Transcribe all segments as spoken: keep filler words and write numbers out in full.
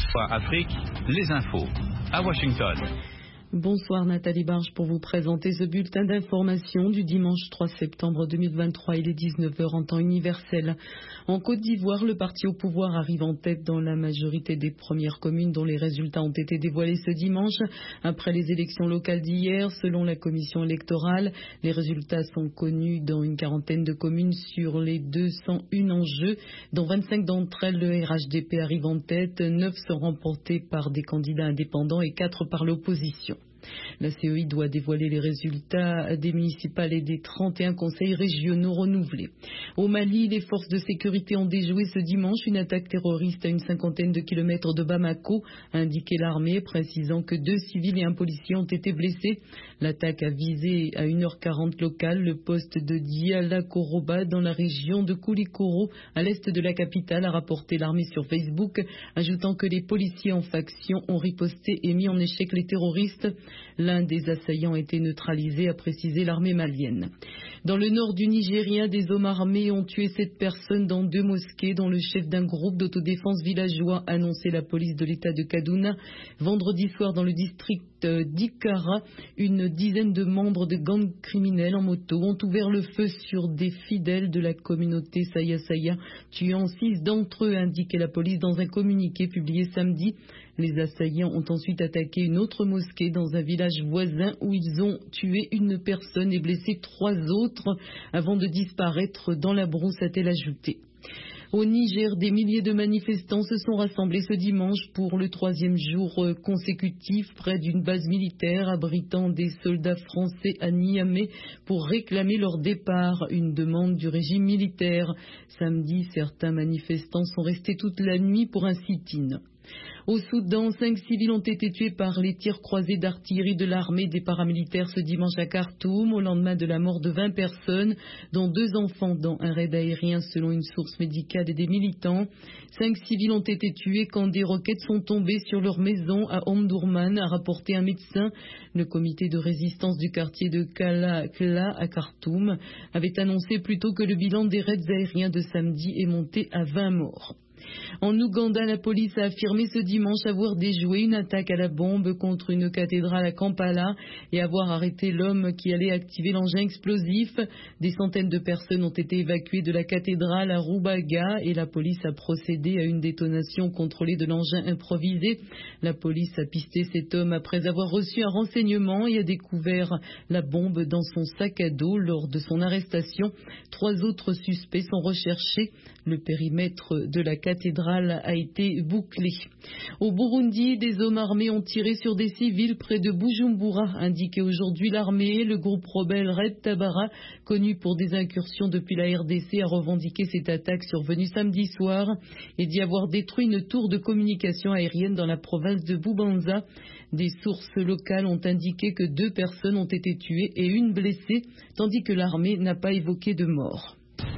Afrique, les infos. À Washington. Bonsoir Nathalie Barge pour vous présenter ce bulletin d'information du dimanche trois septembre deux mille vingt-trois. Il est dix-neuf heures en temps universel. En Côte d'Ivoire, le parti au pouvoir arrive en tête dans la majorité des premières communes dont les résultats ont été dévoilés ce dimanche. Après les élections locales d'hier, selon la commission électorale, les résultats sont connus dans une quarantaine de communes sur les deux cent un en jeu, dont vingt-cinq d'entre elles, le R H D P arrive en tête, neuf sont remportés par des candidats indépendants et quatre par l'opposition. La C E I doit dévoiler les résultats des municipales et des trente et un conseils régionaux renouvelés. Au Mali, les forces de sécurité ont déjoué ce dimanche une attaque terroriste à une cinquantaine de kilomètres de Bamako, a indiqué l'armée, précisant que deux civils et un policier ont été blessés. L'attaque a visé à une heure quarante locale le poste de Diala-Koroba dans la région de Koulikoro, à l'est de la capitale, a rapporté l'armée sur Facebook, ajoutant que les policiers en faction ont riposté et mis en échec les terroristes. L'un des assaillants a été neutralisé, a précisé l'armée malienne. Dans le nord du Nigeria, des hommes armés ont tué sept personnes dans deux mosquées, dont le chef d'un groupe d'autodéfense villageois, a annoncé la police de l'État de Kaduna. Vendredi soir, dans le district d'Ikara, une dizaine de membres de gangs criminels en moto ont ouvert le feu sur des fidèles de la communauté Saya Saya, tuant six d'entre eux, a indiqué la police dans un communiqué publié samedi. Les assaillants ont ensuite attaqué une autre mosquée dans un village voisin où ils ont tué une personne et blessé trois autres avant de disparaître dans la brousse, a-t-elle ajouté. Au Niger, des milliers de manifestants se sont rassemblés ce dimanche pour le troisième jour consécutif près d'une base militaire abritant des soldats français à Niamey pour réclamer leur départ, une demande du régime militaire. Samedi, certains manifestants sont restés toute la nuit pour un sit-in. Au Soudan, cinq civils ont été tués par les tirs croisés d'artillerie de l'armée des paramilitaires ce dimanche à Khartoum, au lendemain de la mort de vingt personnes, dont deux enfants dans un raid aérien selon une source médicale et des militants. Cinq civils ont été tués quand des roquettes sont tombées sur leur maison à Omdurman, a rapporté un médecin. Le comité de résistance du quartier de Kala Kla à Khartoum avait annoncé plus tôt que le bilan des raids aériens de samedi est monté à vingt morts. En Ouganda, la police a affirmé ce dimanche avoir déjoué une attaque à la bombe contre une cathédrale à Kampala et avoir arrêté l'homme qui allait activer l'engin explosif. Des centaines de personnes ont été évacuées de la cathédrale à Rubaga et la police a procédé à une détonation contrôlée de l'engin improvisé. La police a pisté cet homme après avoir reçu un renseignement et a découvert la bombe dans son sac à dos lors de son arrestation. Trois autres suspects sont recherchés. Le périmètre de la cathédrale a été bouclé. Au Burundi, des hommes armés ont tiré sur des civils près de Bujumbura, indiqué aujourd'hui l'armée. Le groupe rebelle Red Tabara, connu pour des incursions depuis la R D C, a revendiqué cette attaque survenue samedi soir et dit avoir détruit une tour de communication aérienne dans la province de Bubanza. Des sources locales ont indiqué que deux personnes ont été tuées et une blessée, tandis que l'armée n'a pas évoqué de mort.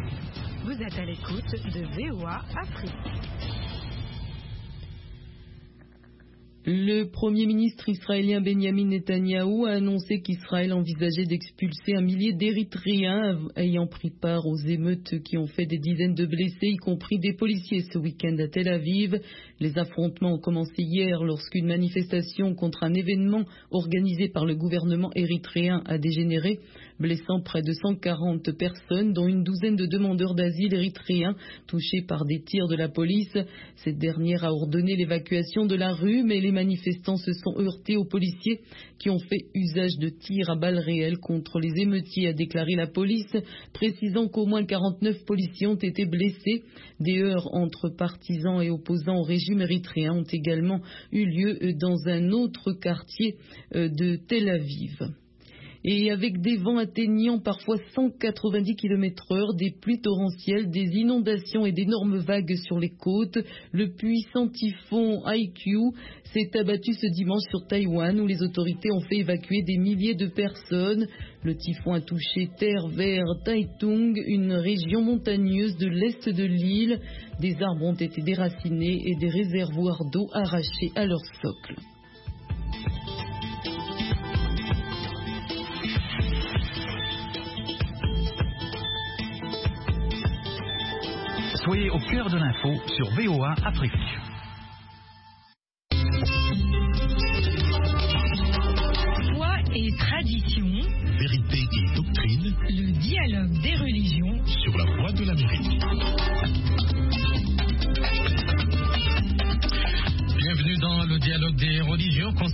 Vous êtes à l'écoute de V O A Afrique. Le Premier ministre israélien Benjamin Netanyahou a annoncé qu'Israël envisageait d'expulser un millier d'Érythréens ayant pris part aux émeutes qui ont fait des dizaines de blessés, y compris des policiers ce week-end à Tel Aviv. Les affrontements ont commencé hier lorsqu'une manifestation contre un événement organisé par le gouvernement érythréen a dégénéré, blessant près de cent quarante personnes, dont une douzaine de demandeurs d'asile érythréens touchés par des tirs de la police. Cette dernière a ordonné l'évacuation de la rue, mais les manifestants se sont heurtés aux policiers qui ont fait usage de tirs à balles réelles contre les émeutiers, a déclaré la police, précisant qu'au moins quarante-neuf policiers ont été blessés. Des heurts entre partisans et opposants au régime érythréen ont également eu lieu dans un autre quartier de Tel Aviv. Et avec des vents atteignant parfois cent quatre-vingt-dix kilomètres heure, des pluies torrentielles, des inondations et d'énormes vagues sur les côtes, le puissant typhon Haikyu s'est abattu ce dimanche sur Taïwan où les autorités ont fait évacuer des milliers de personnes. Le typhon a touché terre vers Taitung, une région montagneuse de l'est de l'île. Des arbres ont été déracinés et des réservoirs d'eau arrachés à leur socle. Soyez au cœur de l'info sur V O A Afrique.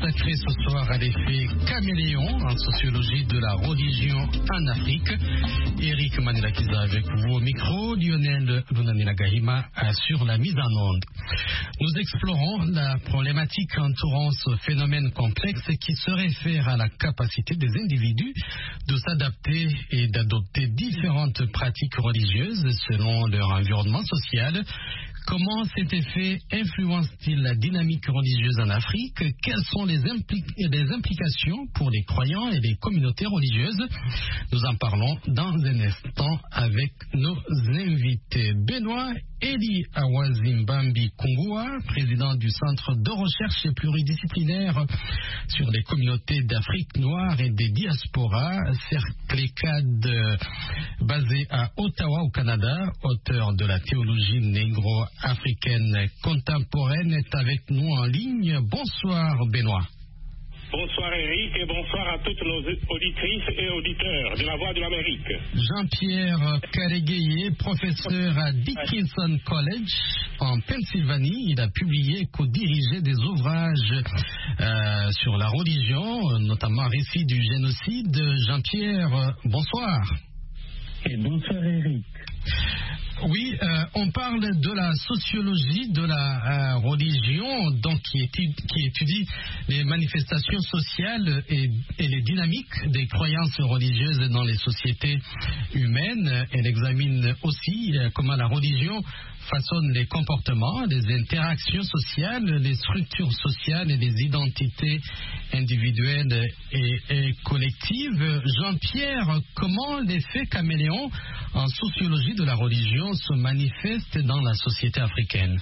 consacré ce soir à l'effet caméléon en sociologie de la religion en Afrique. Eric Manelakiza avec vous au micro, Lionel Lunamila Gahima sur la mise en onde. Nous explorons la problématique entourant ce phénomène complexe qui se réfère à la capacité des individus de s'adapter et d'adopter différentes pratiques religieuses selon leur environnement social. Comment cet effet influence-t-il la dynamique religieuse en Afrique? Quelles sont les, impli- les implications pour les croyants et les communautés religieuses? Nous en parlons dans un instant avec nos invités. Benoît Eli Awazimbambi Kungua, président du Centre de recherche pluridisciplinaire sur les communautés d'Afrique noire et des diasporas, CERCLECAD, basé à Ottawa au Canada, auteur de la théologie négro-africaine contemporaine, est avec nous en ligne. Bonsoir Benoît. Bonsoir Eric et bonsoir à toutes nos auditrices et auditeurs de la Voix de l'Amérique. Jean-Pierre Karegueye, professeur à Dickinson College en Pennsylvanie. Il a publié et co-dirigé des ouvrages euh, sur la religion, notamment Récit du génocide. Jean-Pierre, bonsoir. Et bonsoir Eric. Oui, euh, on parle de la sociologie de la euh, religion, donc qui étudie, qui étudie les manifestations sociales et, et les dynamiques des croyances religieuses dans les sociétés humaines. Elle examine aussi euh, comment la religion façonne les comportements, les interactions sociales, les structures sociales et les identités individuelles et, et collectives. Jean-Pierre, comment l'effet caméléon en sociologie de la religion se manifeste dans la société africaine?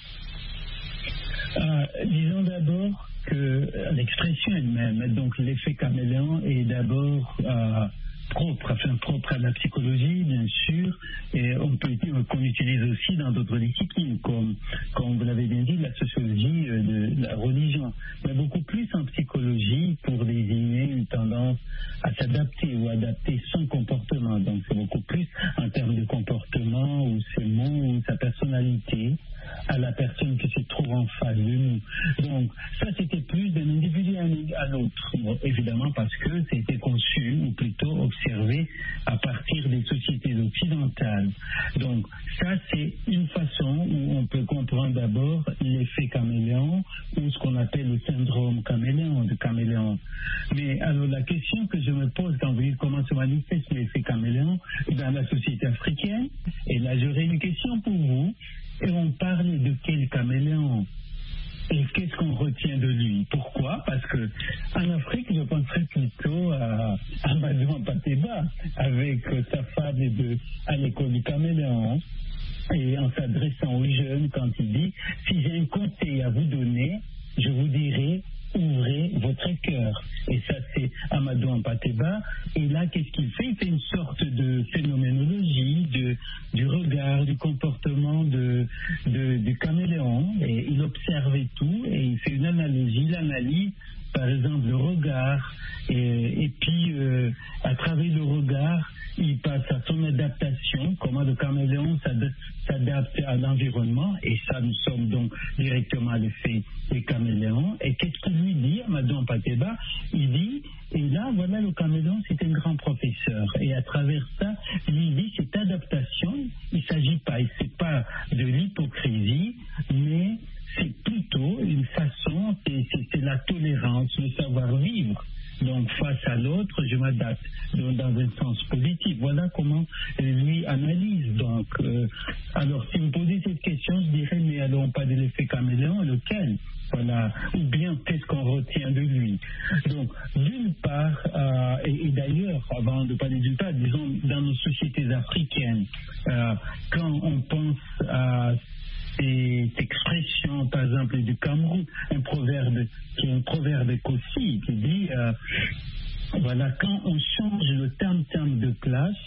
euh, Disons d'abord que l'expression elle-même, donc l'effet caméléon, est d'abord euh, propre, enfin propre à la psychologie, bien sûr, et on peut qu'on utilise aussi dans d'autres disciplines, comme, comme vous l'avez bien dit, la sociologie de la religion, mais beaucoup plus en psychologie pour désigner une tendance à s'adapter ou adapter son comportement. Donc c'est beaucoup plus en termes de comportement ou ses mots ou sa personnalité à la personne qui se trouve en face de nous. Donc ça c'était plus d'un individu à l'autre, bon, évidemment parce que c'était conçu ou plutôt observé à partir des sociétés occidentales. Donc ça c'est une façon où on peut comprendre d'abord l'effet caméléon ou ce qu'on appelle le syndrome caméléon, de caméléon. Mais alors la question que je me pose quand vous dites comment se manifeste l'effet caméléon dans la société africaine, et là j'aurais une question pour vous. Et on parle de quel caméléon? Et qu'est-ce qu'on retient de lui? Pourquoi? Parce que en Afrique, je penserais plutôt à Amadou Ampateba avec sa fable de à l'école du caméléon. Et en s'adressant aux jeunes, quand il dit si j'ai un conseil à vous donner, je vous dirai ouvrez votre cœur. Et ça, c'est Amadou Ampateba. Et là, qu'est-ce qu'il fait? Il fait une sorte de phénoménologie de, du regard, du comportement de, de, du caméléon. Et il observe tout et il fait une analogie. Il analyse, par exemple, le regard. Et, et puis, euh, à travers le regard, il passe à son adaptation, comment le caméléon s'adapte à l'environnement, et ça nous sommes donc directement à l'effet des caméléons. Et qu'est-ce qu'il lui dit, Amadou Ampateba? Il dit, et là, voilà, le caméléon, c'est un grand professeur. Et à travers ça, il dit, cette adaptation, il ne s'agit pas, et c'est pas de l'hypocrisie, mais c'est plutôt une façon, c'est, c'est, c'est la tolérance, le savoir-vivre. Donc, face à l'autre, je m'adapte donc, dans un sens positif. Voilà comment euh, lui analyse. Donc, euh, alors, si vous posez cette question, je dirais, mais allons pas de l'effet caméléon, lequel? Voilà. Ou bien, qu'est-ce qu'on retient de lui? Donc, d'une part, euh, et, et d'ailleurs, avant de parler d'une part, disons, dans nos sociétés africaines, euh, quand on pense à cette expression, par exemple, du Cameroun, un proverbe qui est un proverbe Kossi, qui dit euh, voilà, quand on change le tam-tam de classe,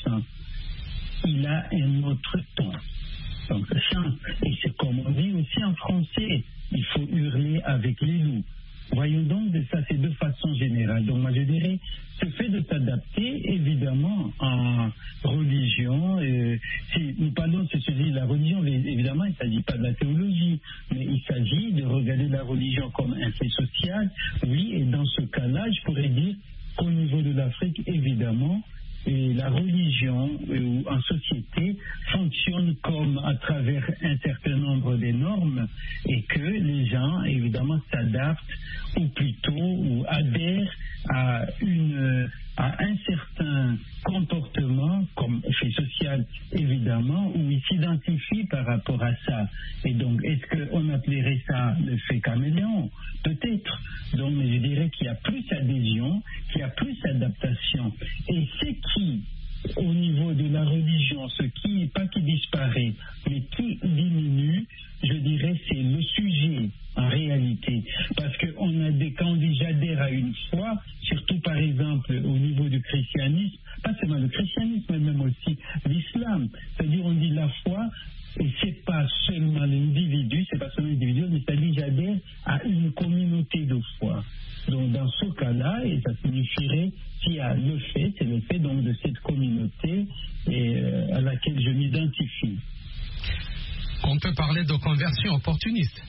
il a un autre ton. Donc, et c'est comme on dit aussi en français, il faut hurler avec les loups. Voyons donc de ça, c'est de façon générale. Donc, moi, je dirais, ce fait de s'adapter, évidemment, en religion, euh, si nous parlons de ceci, la religion évidemment, il ne s'agit pas de la théologie, mais il s'agit de regarder la religion comme un fait social. Oui, et dans ce cas-là, je pourrais dire qu'au niveau de l'Afrique, évidemment, et la religion euh, en société fonctionne comme à travers un certain nombre de normes et que les gens évidemment s'adaptent ou plutôt ou adhèrent à, une, à un certain comportement comme fait social évidemment où ils s'identifient par rapport à ça. Et donc est-ce qu'on appellerait ça le fait caméléon? Peut-être. Donc mais je dirais qu'il y a plus adhésion, qu'il y a plus adaptation. Et c'est qui, au niveau de la religion, ce qui, pas qui disparaît, mais qui diminue, je dirais, c'est le sujet en réalité. Parce qu'on a des, quand on dit j'adhère à une foi, surtout par exemple au niveau du christianisme, pas seulement le christianisme, mais même aussi l'islam. C'est-à-dire, on dit la foi, et c'est pas seulement l'individu, c'est pas seulement l'individu, mais c'est-à-dire j'adhère à une communauté de foi. Donc dans ce cas-là, et ça signifierait qu'il y a le fait, c'est le fait donc de cette communauté et, euh, à laquelle je m'identifie. On peut parler de conversion opportuniste.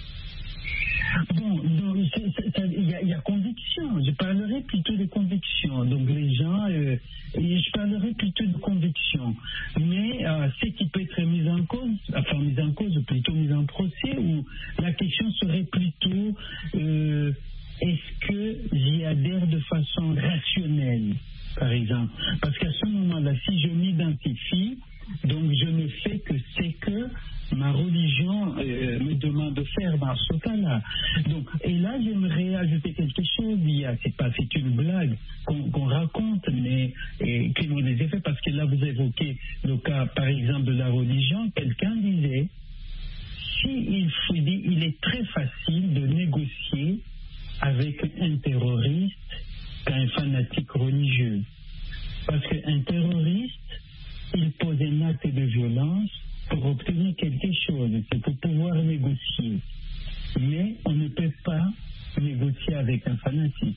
Bon, il y, y a conviction. Je parlerai plutôt de conviction. Donc les gens, euh, je parlerai plutôt de conviction. Mais euh, ce qui peut être mis en cause, enfin mis en cause, ou plutôt mis en procès, où la question serait plutôt euh, est-ce que j'y adhère de façon rationnelle, par exemple? Parce qu'à ce moment-là, si je m'identifie, donc je ne fais que c'est que ma religion euh, me demande de faire dans ce cas-là. Donc, et là, j'aimerais ajouter quelque chose. Il y a, c'est pas, c'est une blague qu'on, qu'on raconte, mais et, qui ont des effets, parce que là, vous évoquez le cas, par exemple, de la religion. Quelqu'un disait, si il faut dire, il est très facile de négocier avec un terroriste qu'un fanatique religieux. Parce qu'un terroriste, il pose un acte de violence pour obtenir quelque chose, c'est pour pouvoir négocier. Mais on ne peut pas négocier avec un fanatique.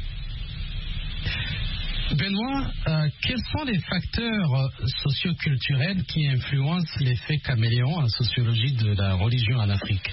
Benoît, euh, quels sont les facteurs socioculturels qui influencent l'effet caméléon en sociologie de la religion en Afrique?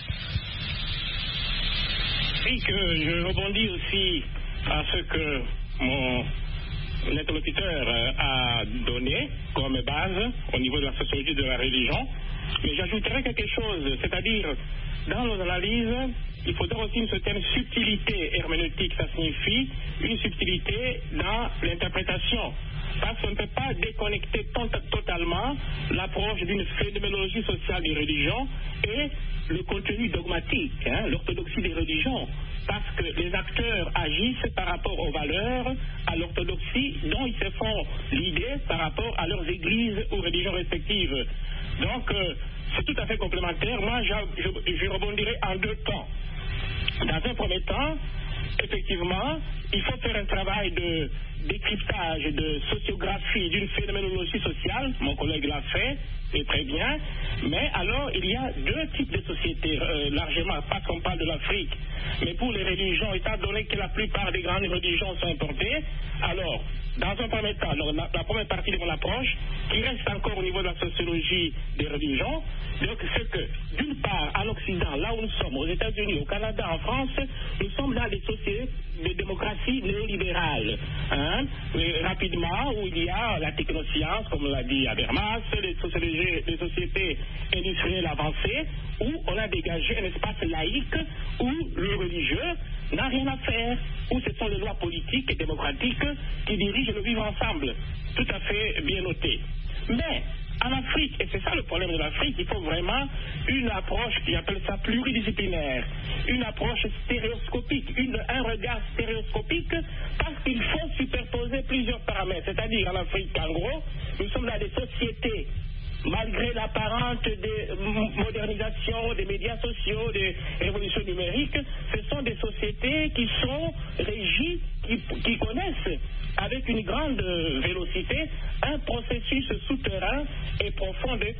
Oui, que je rebondis aussi à ce que mon l'interlocuteur a donné comme base au niveau de la sociologie de la religion, mais j'ajouterais quelque chose, c'est-à-dire dans nos analyses, il faudra aussi une certaine subtilité herméneutique, ça signifie une subtilité dans l'interprétation, parce qu'on ne peut pas déconnecter totalement l'approche d'une phénoménologie sociale des religions et le contenu dogmatique, hein, l'orthodoxie des religions, parce que les acteurs agissent par rapport aux valeurs, à l'orthodoxie dont ils se font l'idée par rapport à leurs églises ou religions respectives. Donc, euh, c'est tout à fait complémentaire. Moi, je, je, je rebondirai en deux temps. Dans un premier temps, effectivement, il faut faire un travail de décryptage, de sociographie d'une phénoménologie sociale. Mon collègue l'a fait, et très bien. Mais alors, il y a deux types de sociétés, euh, largement, pas qu'on parle de l'Afrique. Mais pour les religions, étant donné que la plupart des grandes religions sont importées, alors, dans un premier temps, alors, la, la première partie de mon approche, qui reste encore au niveau de la sociologie des religions, donc c'est que, d'une part, en Occident, là où nous sommes, aux États-Unis, au Canada, en France, nous sommes dans des sociétés de démocratie néolibérale, hein, rapidement, où il y a la technoscience, comme l'a dit Habermas, les, sociologies, les sociétés industrielles avancées, où on a dégagé un espace laïque où le religieux n'a rien à faire, où ce sont les lois politiques et démocratiques qui dirigent le vivre ensemble. Tout à fait bien noté. Mais en Afrique, et c'est ça le problème de l'Afrique, il faut vraiment une approche qui appelle ça pluridisciplinaire, une approche stéréoscopique, une, un regard stéréoscopique, parce qu'il faut superposer plusieurs paramètres. C'est-à-dire en Afrique, en gros, nous sommes dans des sociétés, malgré l'apparente modernisation des médias sociaux, des révolutions numériques, ce sont des sociétés qui sont régies, qui, qui connaissent avec une grande vélocité un processus souterrain et profond de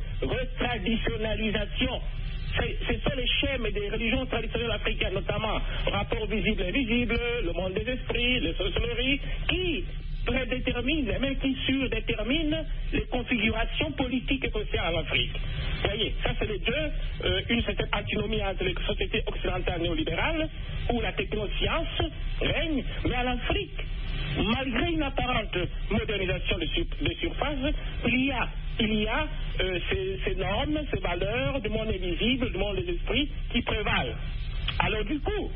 retraditionnalisation. Ce sont les schèmes des religions traditionnelles africaines, notamment rapport visible et invisible, le monde des esprits, les sorcelleries, qui prédétermine, même qui surdétermine les configurations politiques et sociales en Afrique. Vous voyez, ça c'est les deux, euh, une certaine antinomie entre les sociétés occidentales néolibérales, où la technoscience règne, mais en Afrique, malgré une apparente modernisation de, sur, de surface, il y a, il y a euh, ces, ces normes, ces valeurs du monde invisible, du monde des esprits qui prévalent. Alors du coup,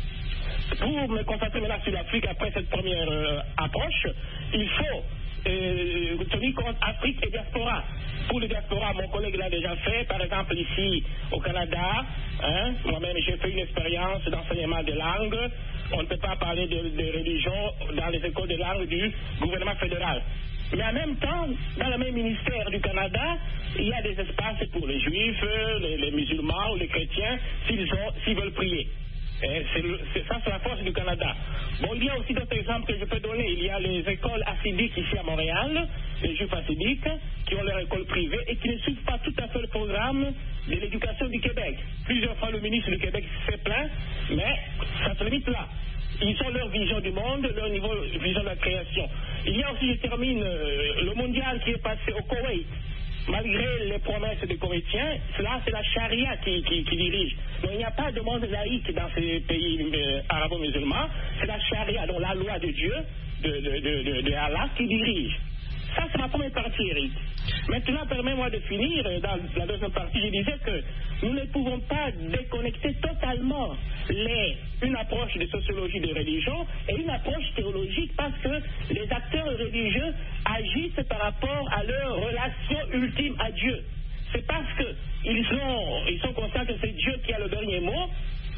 pour me concentrer maintenant sur l'Afrique après cette première euh, approche, il faut euh, tenir compte Afrique et diaspora. Pour les diaspora, mon collègue l'a déjà fait, par exemple ici au Canada, hein, moi-même j'ai fait une expérience d'enseignement de langue. On ne peut pas parler de, de religion dans les écoles de langue du gouvernement fédéral. Mais en même temps, dans le même ministère du Canada, il y a des espaces pour les juifs, les, les musulmans ou les chrétiens, s'ils, ont, s'ils veulent prier. C'est, le, c'est ça, c'est la force du Canada. Bon, il y a aussi d'autres exemples que je peux donner. Il y a les écoles hassidiques ici à Montréal, les juifs hassidiques, qui ont leur école privée et qui ne suivent pas tout à fait le programme de l'éducation du Québec. Plusieurs fois, le ministre du Québec s'est plaint, mais ça se limite là. Ils ont leur vision du monde, leur niveau, vision de la création. Il y a aussi, je termine, euh, le mondial qui est passé au Koweït. Malgré les promesses des Koweïtiens, cela c'est la charia qui, qui, qui dirige. Donc il n'y a pas de monde laïque dans ces pays euh, arabo-musulmans, c'est la charia, donc la loi de Dieu, de, de, de, de, de Allah qui dirige. Ça c'est ma première partie, Eric. Maintenant, permets-moi de finir, dans la deuxième partie, je disais que nous ne pouvons pas déconnecter totalement les, une approche de sociologie de religion et une approche théologique parce que les acteurs religieux agissent par rapport à leur relation ultime à Dieu. C'est parce qu'ils sont, ils sont conscients que c'est Dieu qui a le dernier mot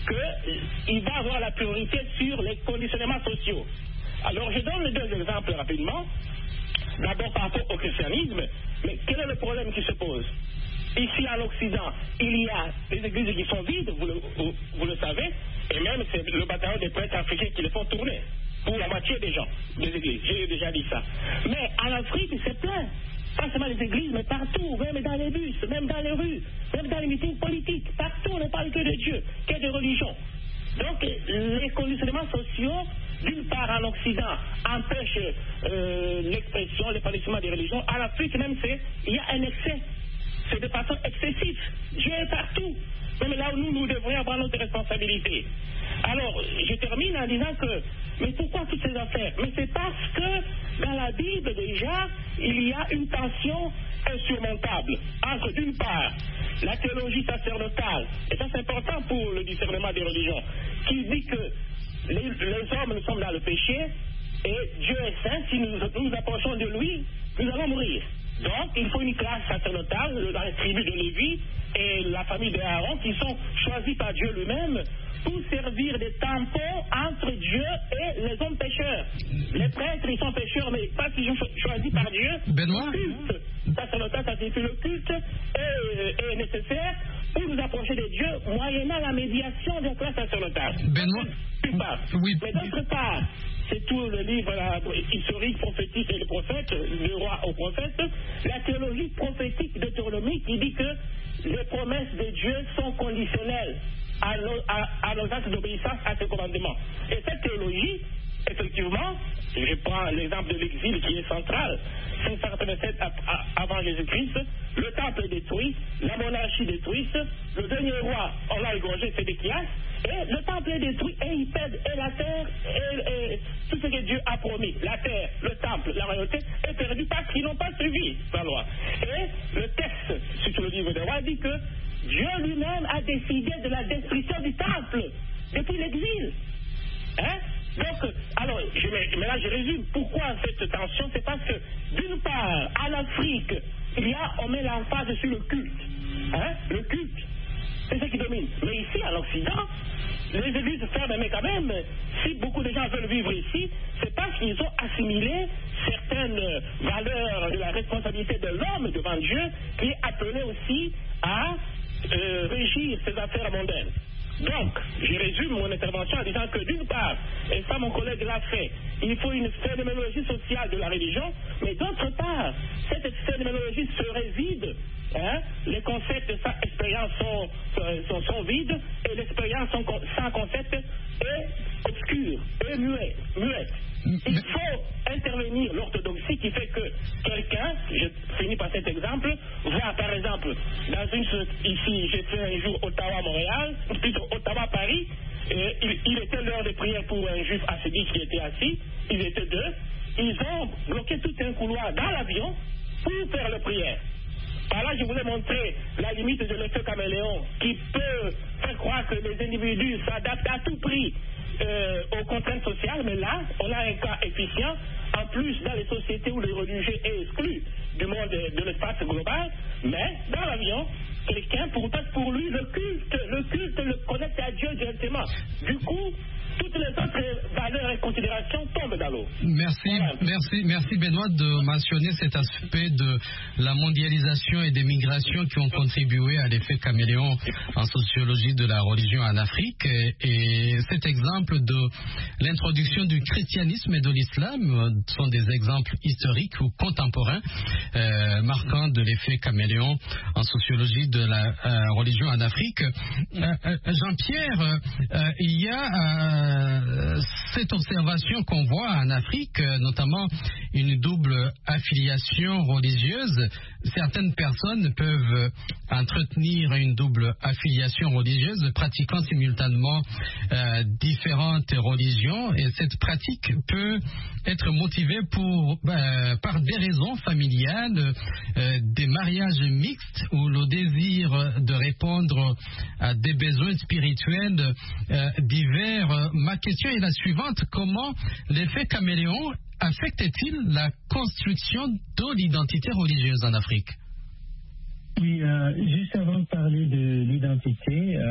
qu'il va avoir la priorité sur les conditionnements sociaux. Alors je donne les deux exemples rapidement. D'abord par rapport au christianisme, mais quel est le problème qui se pose? Ici en Occident, il y a des églises qui sont vides, vous le, vous, vous le savez, et même c'est le bataillon des prêtres africains qui les font tourner, pour la moitié des gens, des églises, j'ai déjà dit ça. Mais en Afrique, c'est plein, pas seulement les églises, mais partout, même dans les bus, même dans les rues, même dans les meetings politiques, partout on ne parle que de Dieu, que de religion. Donc les conditionnements sociaux, d'une part en Occident, empêchent euh, l'expression, l'épanouissement des religions. En Afrique même, c'est, il y a un excès. C'est de façon excessive. Dieu est partout. Même là où nous, nous devrions avoir notre responsabilité. Alors, je termine en disant que, mais pourquoi toutes ces affaires? Mais c'est parce que dans la Bible déjà, il y a une tension insurmontable entre, d'une part, la théologie sacerdotale, et ça c'est important pour le discernement des religions, qui dit que les, les hommes nous sommes dans le péché, et Dieu est saint, si nous nous approchons de lui, nous allons mourir. Donc, il faut une classe sacerdotale dans les tribus de Lévi et la famille de Aaron qui sont choisis par Dieu lui-même pour servir de tampons entre Dieu et les hommes pécheurs. Les prêtres, ils sont pécheurs, mais parce qu'ils sont choisis par Dieu, Benoît, le culte sacerdotal, ça signifie le culte est, est nécessaire pour nous approcher de Dieu, moyennant la médiation de la classe sacerdotale. Benoît, oui. Mais d'autre part, c'est tout le livre là, historique, prophétique et le prophète, le roi au prophète, la théologie prophétique de Deutéronome qui dit que les promesses de Dieu sont conditionnelles à nos, à, à nos actes d'obéissance à ses commandements. Et cette théologie, effectivement, je prends l'exemple de l'exil qui est central, cinq cent quatre-vingt-sept avant Jésus-Christ, le temple est détruit, la monarchie détruite, le dernier roi, on l'a égorgé, Sédéchias, et le temple est détruit et il perd et la terre et, et tout ce que Dieu a promis, la terre, le temple, la royauté est perdu parce qu'ils n'ont pas suivi sa loi. Et le texte, sur le livre des rois, dit que Dieu lui-même a décidé de la destruction du temple depuis l'exil. Hein? Donc, alors, je, mais là je résume. Pourquoi cette tension? C'est parce que, d'une part, en Afrique, il y a, on met l'emphase sur le culte. Hein? Le culte, c'est ce qui domine. Mais ici, en Occident, les églises ferment, mais quand même, si beaucoup de gens veulent vivre ici, c'est parce qu'ils ont assimilé certaines valeurs de la responsabilité de l'homme devant Dieu, qui est appelé aussi à euh, régir ses affaires mondaines. Donc, je résume mon intervention en disant que d'une part, et ça mon collègue l'a fait, il faut une phénoménologie sociale de la religion, mais d'autre part, cette phénoménologie serait vide, hein? Les concepts sans expérience sont, sont, sont vides, et l'expérience sans concept est obscure, est muette. muette. Il faut intervenir l'orthodoxie qui fait que quelqu'un, je finis par cet exemple, voit par exemple, dans une ici, j'ai fait un jour Ottawa-Montréal, plutôt Ottawa-Paris, et il, il était l'heure de prière pour un juif assédi qui était assis, ils étaient deux, ils ont bloqué tout un couloir dans l'avion pour faire la prière. Par là, je voulais montrer la limite de l'effet caméléon qui peut faire croire que les individus s'adaptent à tout prix euh, aux contraintes sociales, mais là, on a un cas efficient. En plus, dans les sociétés où le religieux est exclu du monde de, de l'espace global, mais dans l'avion, quelqu'un, pourtant pour lui, le culte, le culte le connecte à Dieu directement. Du coup, toutes les autres valeurs et considérations tombent dans l'eau. Merci, voilà. merci, merci Benoît de mentionner cet aspect de la mondialisation et des migrations qui ont contribué à l'effet caméléon en sociologie de la religion en Afrique. Et, et cet exemple de l'introduction du christianisme et de l'islam sont des exemples historiques ou contemporains euh, marquants de l'effet caméléon en sociologie de la euh, religion en Afrique. Euh, euh, Jean-Pierre, euh, il y a euh, cette observation qu'on voit en Afrique, notamment une double affiliation religieuse. Certaines personnes peuvent entretenir une double affiliation religieuse, pratiquant simultanément euh, différentes religions, et cette pratique peut être motivée pour, euh, par des raisons familiales, euh, des mariages mixtes ou le désir de répondre à des besoins spirituels euh, divers. Ma question est la suivante: comment l'effet caméléon affecte-t-il la construction de l'identité religieuse en Afrique? Oui, euh, juste avant de parler de l'identité, euh,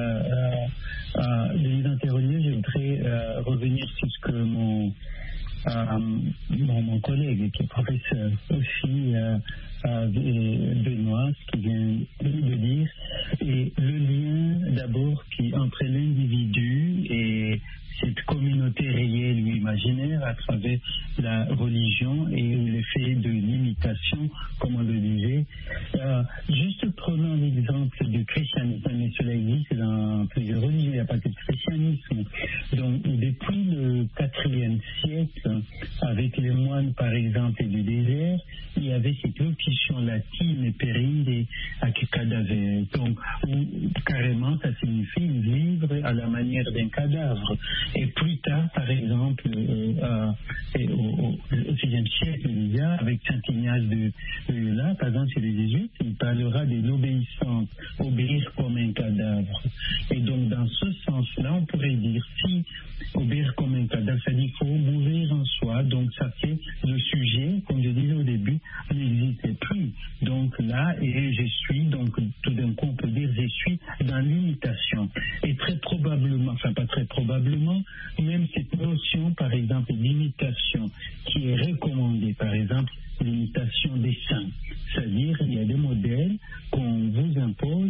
euh, de l'identité religieuse, je voudrais euh, revenir sur ce que mon, euh, mon, mon collègue, qui est professeur aussi, euh, euh, Benoît, ce qu'il vient de dire, et le lien d'abord qui entre l'individu et cette communauté réelle ou imaginaire à travers la religion et l'effet de l'imitation, comme on le disait. Euh, juste prenons l'exemple du christianisme, mais cela existe dans plusieurs religions, il n'y a pas que le christianisme. Donc, depuis le quatrième siècle, avec les moines, par exemple, du désert, il y avait cette locution latine, perinde cadavre. Donc, où, carrément, ça signifie vivre à la manière d'un cadavre. Et plus tard, par exemple, euh, euh, au sixième siècle déjà, avec Saint Ignace de Loyola, par exemple, chez les Jésuites, il parlera de l'obéissance, obéir comme un cadavre. Et donc, dans ce sens-là, on pourrait dire, si obéir comme un cadavre, ça dit qu'il faut mourir en soi. Donc, ça fait le sujet, comme je disais au début, n'existait plus. Donc là, et je suis, donc tout d'un coup, on peut dire, je suis dans l'imitation. Et très probablement, enfin pas très probablement, même cette notion, par exemple, d'imitation, qui est recommandée, par exemple, l'imitation des saints. C'est-à-dire, il y a des modèles qu'on vous impose,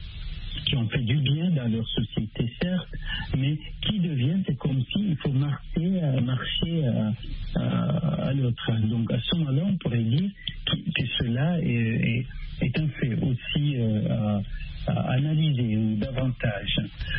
qui ont fait du bien dans leur société, certes, mais qui deviennent, c'est comme s'il faut marcher, marcher à, à, à leur trace. Donc, à ce moment-là, on pourrait dire que, que cela est, est, est un fait aussi euh, à, à analyser ou davantage.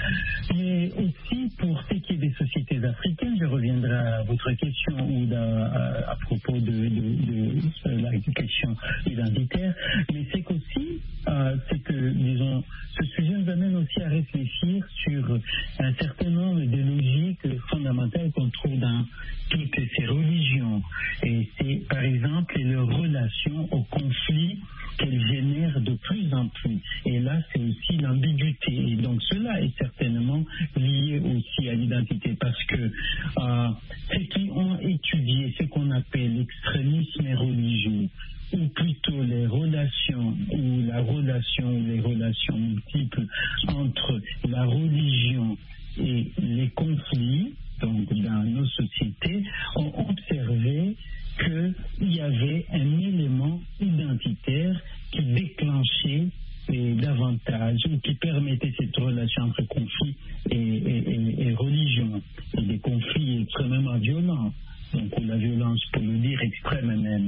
Mais aussi, pour ce qui est des sociétés africaines, je reviendrai à votre question ou à, à, à propos de, de, de, de la question identitaire, mais c'est qu'aussi, euh, c'est que, disons, ce sujet nous amène aussi à réfléchir sur un certain nombre de logiques fondamentales qu'on trouve dans toutes ces religions. Et c'est, par exemple, leur relation au conflit qu'elles génèrent de plus en plus. Et là, c'est aussi l'ambiguïté. Et donc, cela est certainement lié aussi à l'identité, parce que euh, ceux qui ont étudié ce qu'on appelle l'extrémisme religieux, ou plutôt les relations, ou la relation, ou les relations multiples entre la religion et les conflits, donc dans nos sociétés, ont observé qu'il y avait un élément identitaire qui déclenchait et davantage, ou qui permettait cette relation entre conflit et, et, et, et religion, et des conflits extrêmement violents, donc ou la violence, pour le dire, extrême même.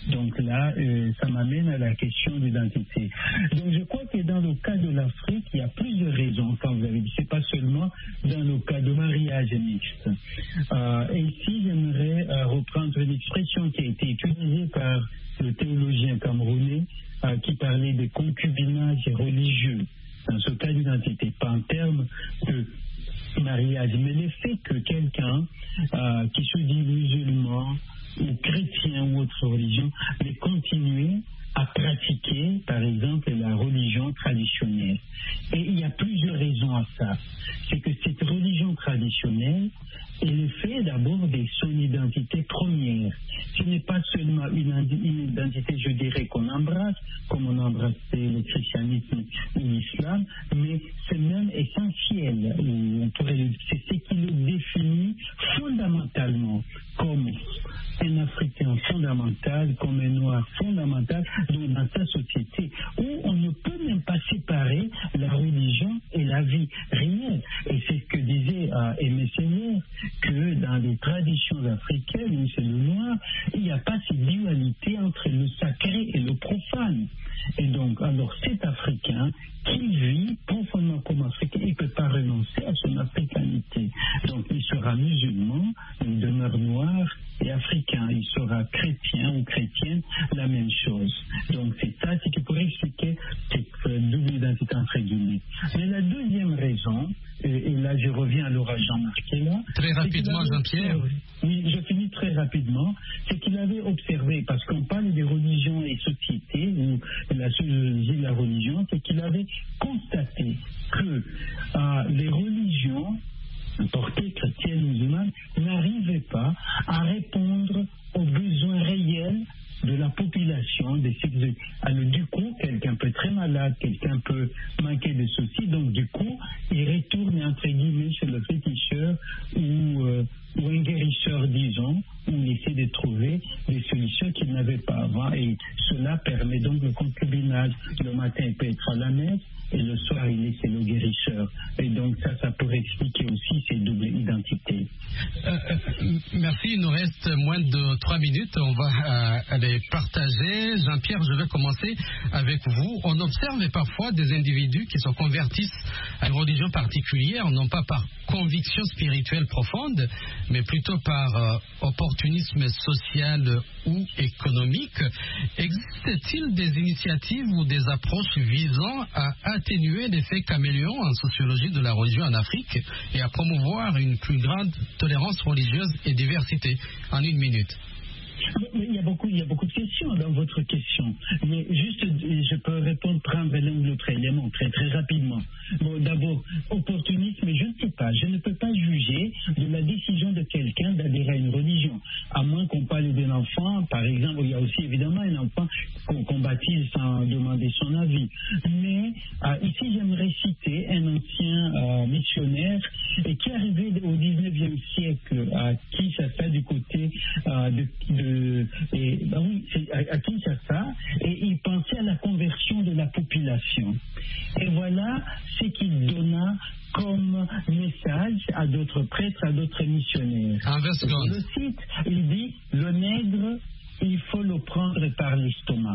Donc là, euh, ça m'amène à la question d'identité. Donc je crois que dans le cas de l'Afrique, il y a plusieurs raisons, comme vous avez dit, c'est pas seulement dans le cas de mariage mixte. Euh, et ici, j'aimerais euh, reprendre une expression qui a été utilisée par le théologien camerounais euh, qui parlait de concubinage religieux. Dans ce cas d'identité, pas en termes de mariage, mais le fait que quelqu'un euh, qui se dit musulman ou chrétien ou autre religion, mais continuer à pratiquer, par exemple, la religion traditionnelle. Et il y a plusieurs raisons à ça. C'est que cette religion traditionnelle est le fait d'abord de son identité première. Ce n'est pas seulement une, une identité, je dirais, qu'on embrasse, comme on embrassait le christianisme ou l'islam, mais c'est même essentiel, ou on pourrait le dire, c'est ce qui le définit fondamentalement comme un Africain fondamental, comme un Noir fondamental dans sa société, où on ne peut même pas séparer la religion et la vie réelle. Et c'est ce que disait euh, Aimé Seigneur, que dans les traditions africaines, où c'est le noir, il n'y a pas cette dualité entre le sacré et le profane. Et donc, alors cet Africain qui vit profondément comme Africain, il ne peut pas renoncer à son africanité. Donc, il sera musulman, il demeure noir et africain. Il sera chrétien ou chrétienne, la même chose. Donc, c'est ça, c'est qui pourrait expliquer cette double identité entre guillemets. Mais la deuxième raison, et, et là je reviens à l'orage Jean-Marc là. Très rapidement, Jean-Pierre. Oui, je finis très rapidement. C'est qu'il avait observé, parce qu'on parle des religions et sociétés, ou la sociologie de la religion, c'est qu'il avait constaté que euh, les religions portées chrétiennes, musulmanes, n'arrivaient pas à répondre aux besoins réels de la population, des sexes. Alors du coup, quelqu'un peut être très malade, quelqu'un peut manquer de ceci, donc du coup, il retourne entre guillemets chez le féticheur ou, euh, ou un guérisseur, disons, où il essaie de trouver des solutions qu'il n'avait pas avant, et cela permet donc le concubinage. Le matin, il peut être à la messe, et le soir, il est chez le guérisseur. Et donc ça, ça pourrait expliquer aussi ces doubles identités. Euh, euh, merci, il nous reste moins de trois minutes, on va euh, les partager. Jean-Pierre, je vais commencer avec vous. On observe parfois des individus qui se convertissent à une religion particulière, non pas par conviction spirituelle profonde, mais plutôt par euh, opportunisme social ou économique. Existe-t-il des initiatives ou des approches visant à atténuer l'effet caméléon en sociologie de la religion en Afrique et à promouvoir une plus grande tolérance religieuse et diversité? En une minute. Il y a beaucoup, il y a beaucoup de questions dans votre question. Mais juste, je peux répondre, prendre l'un ou l'autre élément très, très rapidement. Bon, d'abord, opportunisme, je ne sais pas. Je ne peux pas juger de la décision de quelqu'un d'adhérer à une religion. À moins qu'on parle d'un enfant, par exemple, il y a aussi évidemment un enfant qu'on, qu'on baptise sans demander son avis. Mais euh, ici, j'aimerais citer un ancien euh, missionnaire et qui est arrivé au dix-neuvième siècle à Kinshasa, du côté euh, de, de Et, bah oui, c'est à, à Kinshasa, et il pensait à la conversion de la population. Et voilà ce qu'il donna comme message à d'autres prêtres, à d'autres missionnaires. En vingt secondes. Le cite, il dit, le nègre, il faut le prendre par l'estomac.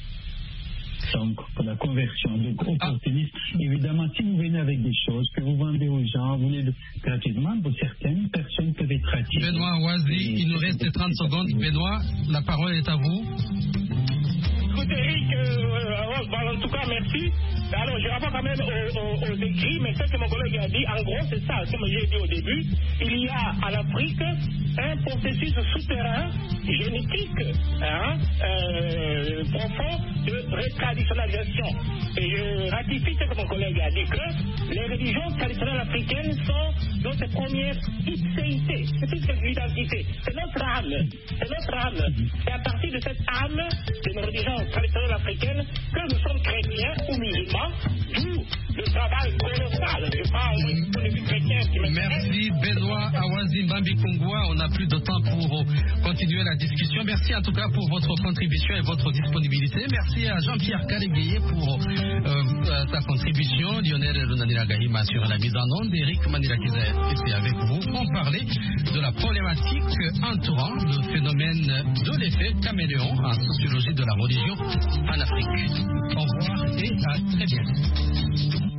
Donc, pour la conversion, donc opportuniste. Ah. Évidemment, si vous venez avec des choses que vous vendez aux gens, vous venez de, gratuitement, pour certaines personnes peuvent être attirées. Benoît Oazi, il nous reste trente secondes. Benoît, la parole est à vous. Écoute, Eric, euh, en tout cas, merci. Alors, je rapporte quand même aux, aux, aux écrits, mais ce que mon collègue a dit, en gros, c'est ça, comme j'ai dit au début. Il y a en Afrique un processus souterrain, génétique, hein, euh, profond de retraditionnalisation. Et je ratifie ce que mon collègue a dit, que les religions traditionnelles africaines sont notre première ipséité, c'est toute l'identité, c'est notre âme, c'est notre âme. C'est à partir de cette âme de nos religions traditionnelles africaines que nous sommes chrétiens ou musulmans, d'où le travail colossal fondamental, je parle du point de vue chrétien. Merci Benoît Awazi Mbambi Kongwa. On n'a plus de temps pour continuer la discussion. Merci en tout cas pour votre contribution et votre disponibilité. Merci à Jean-Pierre Kalégué pour euh, sa contribution. Lionel Lunanila Gahima sur la mise en onde. Eric Manilakiza était avec vous. On parlait de la problématique entourant le phénomène de l'effet caméléon en sociologie de la religion en Afrique. Au revoir et à très bientôt.